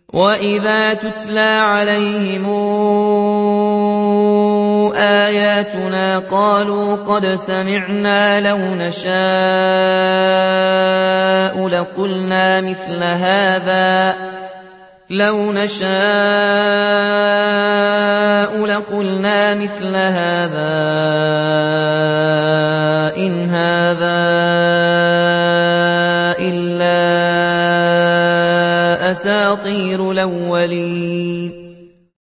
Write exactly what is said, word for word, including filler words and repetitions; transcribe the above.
وَإِذَا تُتْلَىٰ عَلَيْهِمْ آيَاتُنَا قَالُوا قَدْ سَمِعْنَا لَوْ نَشَاءُ لَقُلْنَا مِثْلَ هَٰذَا لَوْ نَشَاءُ لَقُلْنَا مِثْلَ هَٰذَا إِنْ هَٰذَا إِلَّا أَسَاطِيرُ الْأَوَّلِينَ